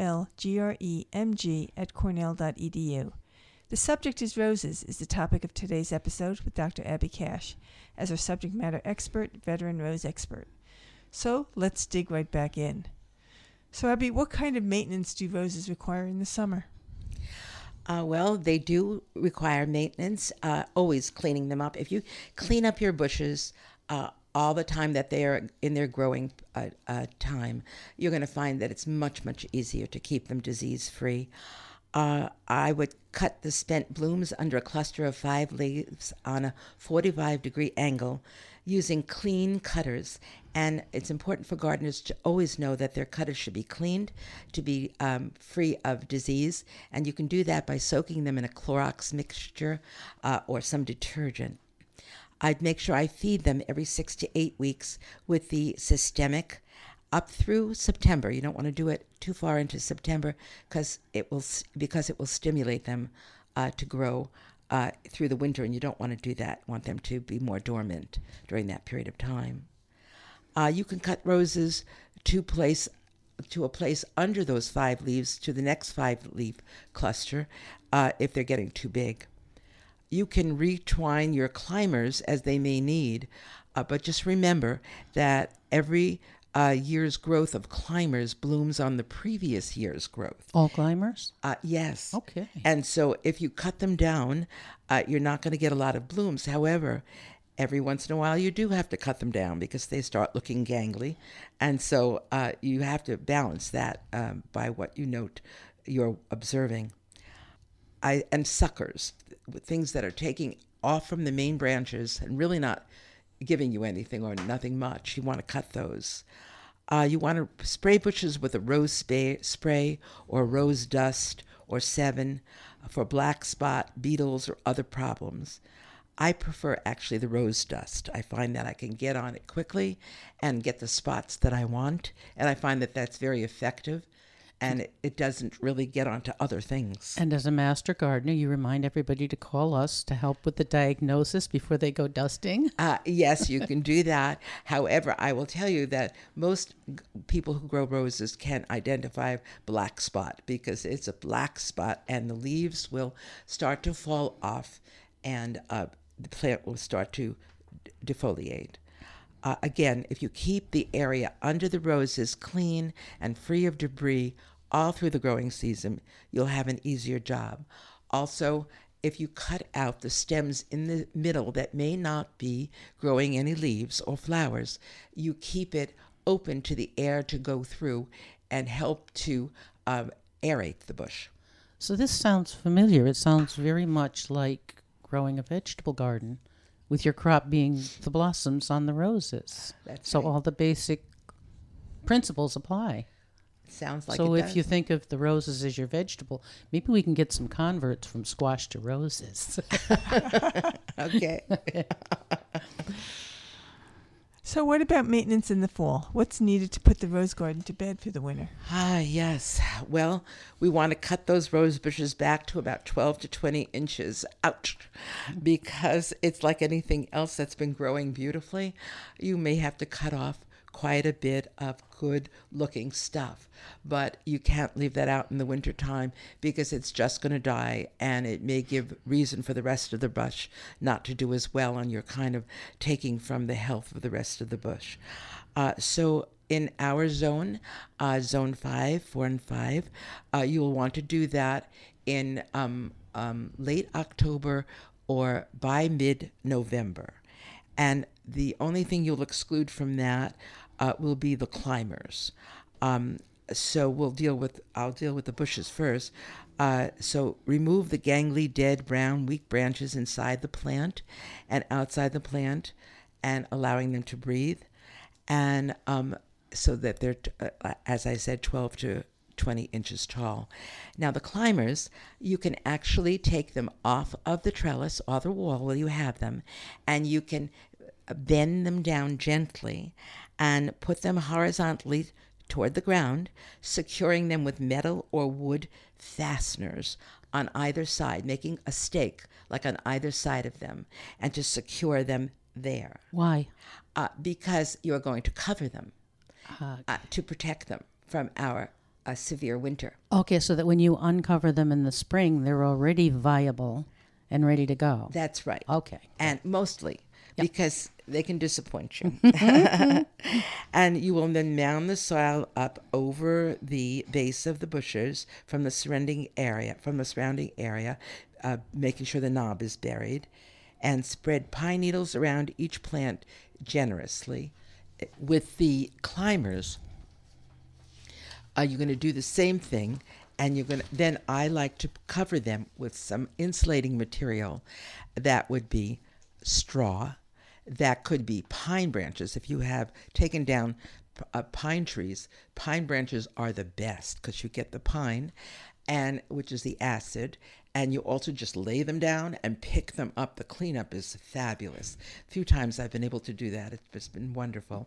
colgremg at cornell dot e d u. The subject is roses is the topic of today's episode with Doctor Abby Cash as our subject matter expert, veteran rose expert. So let's dig right back in. So Abby, what kind of maintenance do roses require in the summer? Uh, well, they do require maintenance, uh, always cleaning them up. If you clean up your bushes uh, all the time that they are in their growing uh, uh, time, you're going to find that it's much, much easier to keep them disease-free. Uh, I would cut the spent blooms under a cluster of five leaves on a forty-five degree angle using clean cutters. And it's important for gardeners to always know that their cutters should be cleaned to be um, free of disease. And you can do that by soaking them in a Clorox mixture uh, or some detergent. I'd make sure I feed them every six to eight weeks with the systemic up through September. You don't want to do it too far into September because it will because it will stimulate them uh, to grow uh, through the winter, and you don't want to do that. You want them to be more dormant during that period of time. Uh, you can cut roses to place to a place under those five leaves to the next five leaf cluster uh, if they're getting too big. You can retwine your climbers as they may need, uh, but just remember that every uh, year's growth of climbers blooms on the previous year's growth. All climbers? Uh, yes. Okay. And so if you cut them down, uh, you're not going to get a lot of blooms. However, every once in a while you do have to cut them down because they start looking gangly. And so uh, you have to balance that um, by what you note you're observing. I, and suckers, things that are taking off from the main branches and really not giving you anything or nothing much. You want to cut those. Uh, you want to spray bushes with a rose spray, spray or rose dust or Sevin for black spot, beetles, or other problems. I prefer actually the rose dust. I find that I can get on it quickly and get the spots that I want, and I find that that's very effective. And it, it doesn't really get onto other things. And as a master gardener, you remind everybody to call us to help with the diagnosis before they go dusting? Uh, yes, you can do that. However, I will tell you that most g- people who grow roses can identify black spot because it's a black spot and the leaves will start to fall off and uh, the plant will start to d- defoliate. Uh, again, if you keep the area under the roses clean and free of debris all through the growing season, you'll have an easier job. Also, if you cut out the stems in the middle that may not be growing any leaves or flowers, you keep it open to the air to go through and help to um, aerate the bush. So this sounds familiar. It sounds very much like growing a vegetable garden, with your crop being the blossoms on the roses. That's so right. all the basic principles apply. Sounds like so it if does. you think of the roses as your vegetable, maybe we can get some converts from squash to roses. Okay. So, what about maintenance in the fall? What's needed to put the rose garden to bed for the winter? Ah, yes. Well, we want to cut those rose bushes back to about twelve to twenty inches out because it's like anything else that's been growing beautifully. You may have to cut off quite a bit of good looking stuff, but you can't leave that out in the wintertime because it's just going to die, and it may give reason for the rest of the bush not to do as well, and you're kind of taking from the health of the rest of the bush. Uh, so in our zone, uh, zone five, four and five, uh, you'll want to do that in um, um, late October or by mid-November. And the only thing you'll exclude from that uh, will be the climbers. Um, so we'll deal with, I'll deal with the bushes first. Uh, so remove the gangly, dead, brown, weak branches inside the plant and outside the plant, and allowing them to breathe. And um, so that they're, uh, as I said, twelve to twenty inches tall. Now the climbers, you can actually take them off of the trellis or the wall where you have them, and you can bend them down gently and put them horizontally toward the ground, securing them with metal or wood fasteners on either side, making a stake like on either side of them, and to secure them there. Why? Uh, because you're going to cover them Uh, uh, to protect them from our uh, severe winter. okay, so that when you uncover them in the spring, they're already viable and ready to go. That's right. Okay. And mostly because they can disappoint you. And you will then mound the soil up over the base of the bushes from the surrounding area, from the surrounding area, uh, making sure the knob is buried, and spread pine needles around each plant generously. With the climbers, uh, you're going to do the same thing, and you're going to, then I like to cover them with some insulating material. That would be straw. That could be pine branches. If you have taken down uh, pine trees, pine branches are the best because you get the pine, and which is the acid, and you also just lay them down and pick them up. The cleanup is fabulous. A few times I've been able to do that. It's just been wonderful.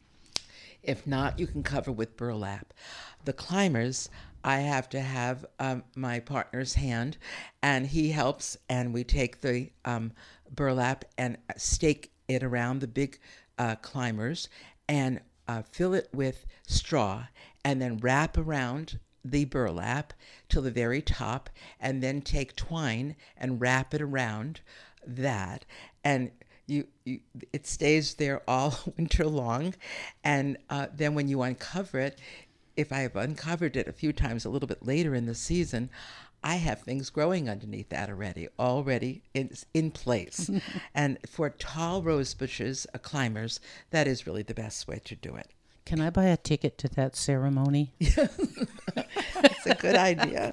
If not, you can cover with burlap. The climbers, I have to have um, my partner's hand, and he helps, and we take the um, burlap and stake it around the big uh, climbers and uh, fill it with straw, and then wrap around the burlap till the very top, and then take twine and wrap it around that, and you, you it stays there all winter long. And uh, then when you uncover it, if I've uncovered it a few times a little bit later in the season, I have things growing underneath that already, already in, in place. And for tall rose bushes, uh, climbers, that is really the best way to do it. Can I buy a ticket to that ceremony? It's a good idea.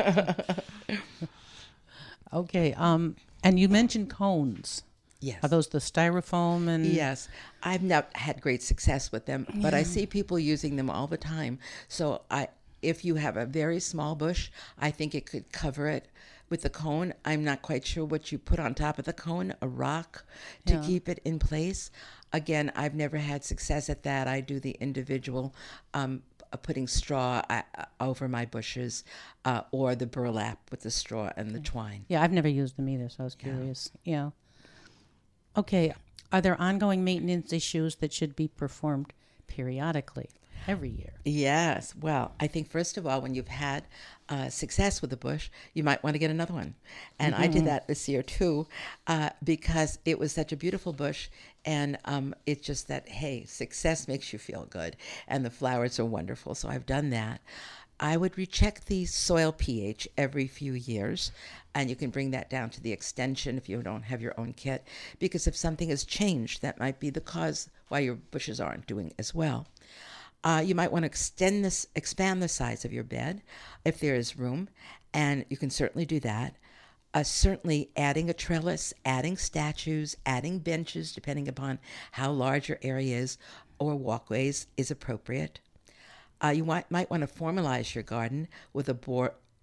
Okay. Um, and you mentioned cones. Yes. Are those the styrofoam and? Yes. I've not had great success with them, but I see people using them all the time. So I, if you have a very small bush, I think it could cover it with the cone. I'm not quite sure what you put on top of the cone, a rock to Yeah. keep it in place. Again, I've never had success at that. I do the individual um, uh, putting straw uh, over my bushes uh, or the burlap with the straw and the twine. Yeah, I've never used them either, so I was curious. Yeah. Okay. Are there ongoing maintenance issues that should be performed periodically, every year? Yes. Well, I think first of all, when you've had uh, success with the bush, you might want to get another one. And I did that this year too, uh, because it was such a beautiful bush. And um, it's just that, hey, success makes you feel good. And the flowers are wonderful. So I've done that. I would recheck the soil pH every few years, and you can bring that down to the extension if you don't have your own kit, because if something has changed, that might be the cause why your bushes aren't doing as well. Uh, you might want to extend this, expand the size of your bed if there is room, and you can certainly do that. Uh, certainly adding a trellis, adding statues, adding benches, depending upon how large your area is, or walkways is appropriate. Uh, you might, might want to formalize your garden with a bor-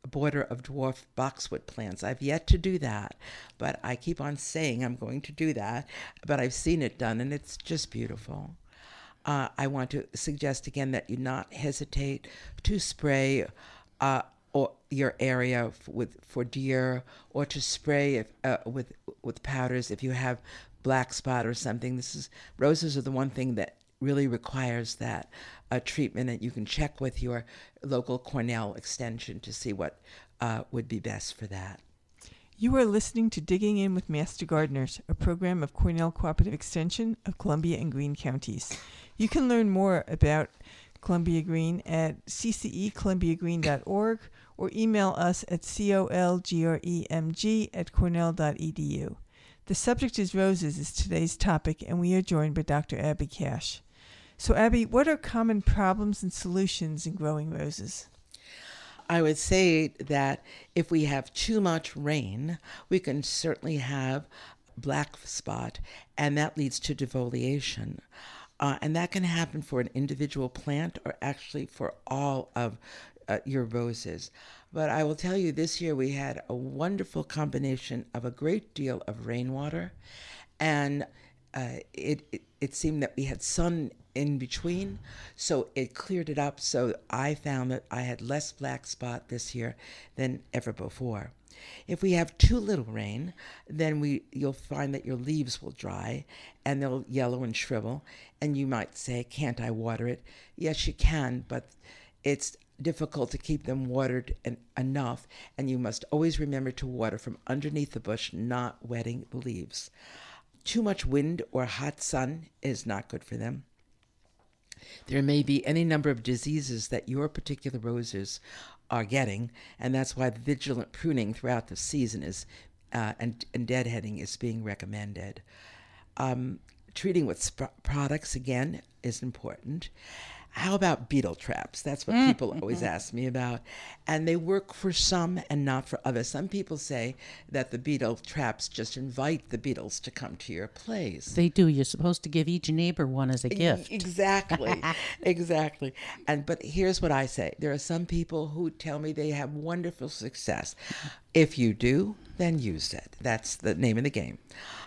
border of dwarf boxwood plants. I've yet to do that, but I keep on saying I'm going to do that, but I've seen it done, and it's just beautiful. Uh, I want to suggest again that you not hesitate to spray uh, or your area f- with for deer, or to spray if, uh, with with powders if you have black spot or something. This is roses are the one thing that really requires that uh, treatment, and you can check with your local Cornell extension to see what uh, would be best for that. You are listening to Digging In with Master Gardeners, a program of Cornell Cooperative Extension of Columbia and Greene counties. You can learn more about Columbia Greene at c c e columbia greene dot org or email us at colgremg at cornell dot e d u. The subject is roses is today's topic, and we are joined by Doctor Abby Cash. So, Abby, what are common problems and solutions in growing roses? I would say that if we have too much rain, we can certainly have black spot, and that leads to defoliation. Uh, and that can happen for an individual plant or actually for all of uh, your roses. But I will tell you, this year we had a wonderful combination of a great deal of rainwater, and uh, it, it, it seemed that we had sun in between, so it cleared it up. So I found that I had less black spot this year than ever before. If we have too little rain, then we you'll find that your leaves will dry and they'll yellow and shrivel, and you might say, can't I water it? Yes, you can, but it's difficult to keep them watered en- enough, and you must always remember to water from underneath the bush, not wetting the leaves. Too much wind or hot sun is not good for them. There may be any number of diseases that your particular roses are getting, and that's why the vigilant pruning throughout the season is uh, and, and deadheading is being recommended. Um, treating with sp- products, again, is important. How about beetle traps? That's what mm. people always ask me about. And they work for some and not for others. Some people say that the beetle traps just invite the beetles to come to your place. They do. You're supposed to give each neighbor one as a gift. Exactly. Exactly. And but here's what I say. There are some people who tell me they have wonderful success. If you do, then use it. That's the name of the game.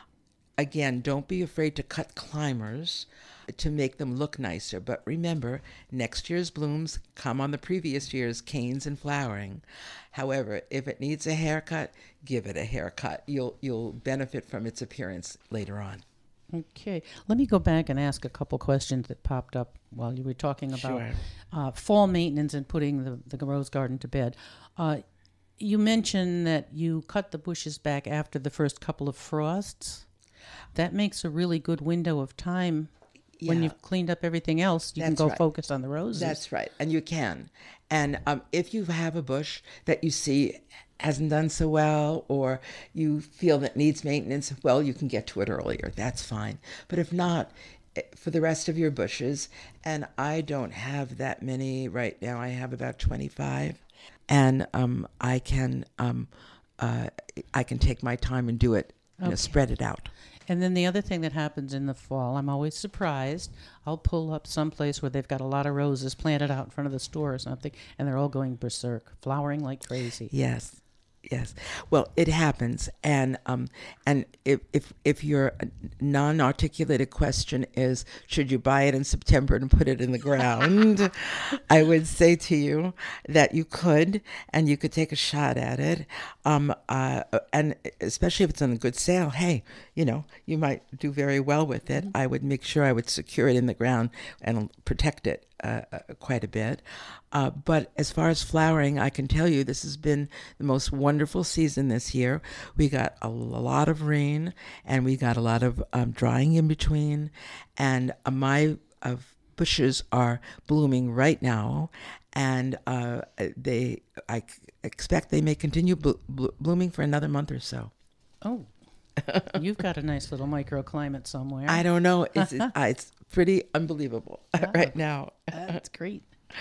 Again, don't be afraid to cut climbers to make them look nicer. But remember, next year's blooms come on the previous year's canes and flowering. However, if it needs a haircut, give it a haircut. You'll you'll benefit from its appearance later on. Okay. Let me go back and ask a couple questions that popped up while you were talking about Sure. uh, fall maintenance and putting the, the rose garden to bed. Uh, you mentioned that you cut the bushes back after the first couple of frosts. That makes a really good window of time. When Yeah. you've cleaned up everything else, you That's can go right. focus on the roses. That's right, and you can. And um, if you have a bush that you see hasn't done so well, or you feel that needs maintenance, well, you can get to it earlier. That's fine. But if not, eh, for the rest of your bushes, and I don't have that many right now. I have about twenty-five, and um, I can um, uh, I can take my time and do it. You know, Okay. spread it out. And then the other thing that happens in the fall, I'm always surprised. I'll pull up someplace where they've got a lot of roses planted out in front of the store or something, and they're all going berserk, flowering like crazy. Yes, yes. Well, it happens, and um, and if if if your non-articulated question is, should you buy it in September and put it in the ground? I would say to you that you could, and you could take a shot at it. Um, uh, and especially if it's on a good sale, hey, you know, you might do very well with it. I would make sure I would secure it in the ground and protect it uh, uh, quite a bit. Uh, but as far as flowering, I can tell you this has been the most wonderful season this year. We got a lot of rain, and we got a lot of um, drying in between, and uh, my uh, bushes are blooming right now, and uh, they I c- expect they may continue blo- blo- blooming for another month or so. Oh, you've got a nice little microclimate somewhere. I don't know. It's it, uh, it's pretty unbelievable right now. That's great.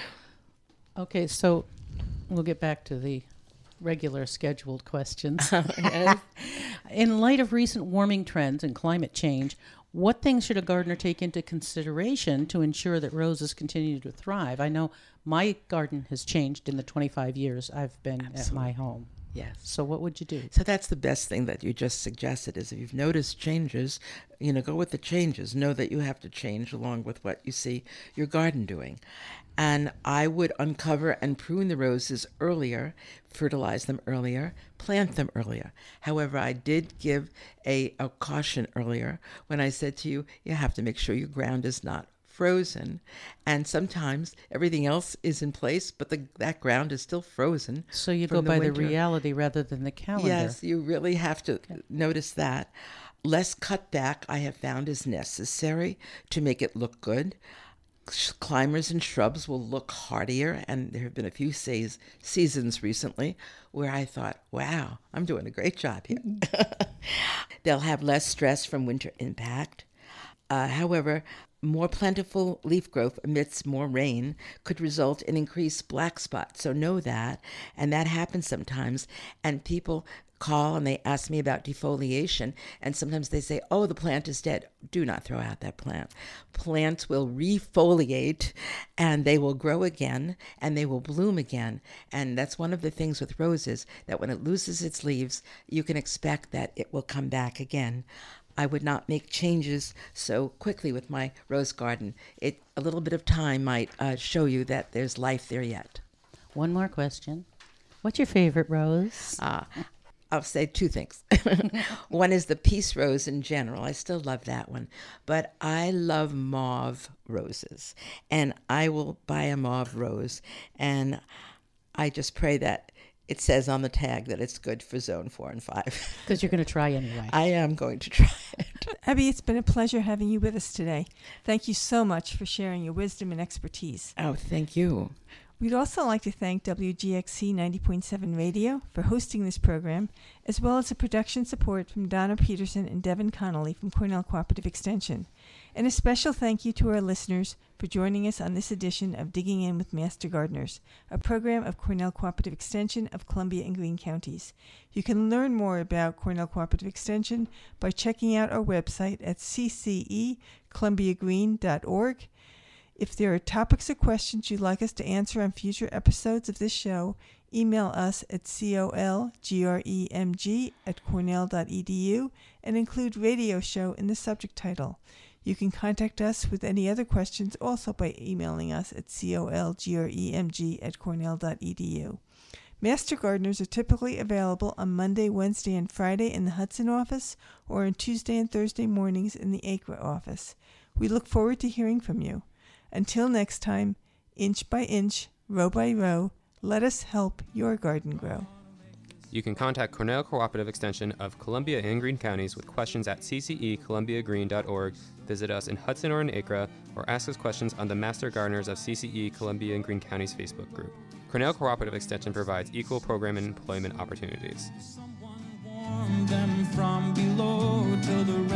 Okay, so we'll get back to the regular scheduled questions. In light of recent warming trends and climate change, What things should a gardener take into consideration to ensure that roses continue to thrive? I know my garden has changed in the twenty-five years I've been Absolutely. at my home. Yes. So what would you do? So that's the best thing that you just suggested is if you've noticed changes, you know, go with the changes. Know that you have to change along with what you see your garden doing. And I would uncover and prune the roses earlier, fertilize them earlier, plant them earlier. However, I did give a, a caution earlier when I said to you, you have to make sure your ground is not frozen, and sometimes everything else is in place, but the that ground is still frozen. So you from go the by the winter. reality rather than the calendar. Yes, you really have to notice that. Less cutback, I have found, is necessary to make it look good. Sh- Climbers and shrubs will look hardier, and there have been a few se- seasons recently where I thought, wow, I'm doing a great job here. They'll have less stress from winter impact. Uh, however, more plentiful leaf growth amidst more rain could result in increased black spots. So know that. And that happens sometimes. And people call and they ask me about defoliation. And sometimes they say, oh, the plant is dead. Do not throw out that plant. Plants will refoliate and they will grow again and they will bloom again. And that's one of the things with roses, that when it loses its leaves, you can expect that it will come back again. I would not make changes so quickly with my rose garden. It a little bit of time might uh, show you that there's life there yet. One more question. What's your favorite rose? Uh, I'll say two things. One is the peace rose in general. I still love that one. But I love mauve roses. And I will buy a mauve rose. And I just pray that it says on the tag that it's good for zone four and five. Because you're going to try anyway. I am going to try it. Abby, it's been a pleasure having you with us today. Thank you so much for sharing your wisdom and expertise. Oh, thank you. We'd also like to thank W G X C ninety point seven Radio for hosting this program, as well as the production support from Donna Peterson and Devin Connolly from Cornell Cooperative Extension. And a special thank you to our listeners for joining us on this edition of Digging In with Master Gardeners, a program of Cornell Cooperative Extension of Columbia and Greene Counties. You can learn more about Cornell Cooperative Extension by checking out our website at c c e columbia green dot org. If there are topics or questions you'd like us to answer on future episodes of this show, email us at colgremg at cornell dot e d u and include radio show in the subject title. You can contact us with any other questions also by emailing us at colgremg at cornell dot e d u. Master Gardeners are typically available on Monday, Wednesday, and Friday in the Hudson office or on Tuesday and Thursday mornings in the Acre office. We look forward to hearing from you. Until next time, inch by inch, row by row, let us help your garden grow. You can contact Cornell Cooperative Extension of Columbia and Greene Counties with questions at c c e columbia green dot org, visit us in Hudson or in Acre, or ask us questions on the Master Gardeners of C C E Columbia and Greene Counties Facebook group. Cornell Cooperative Extension provides equal program and employment opportunities. Someone warn them from below till the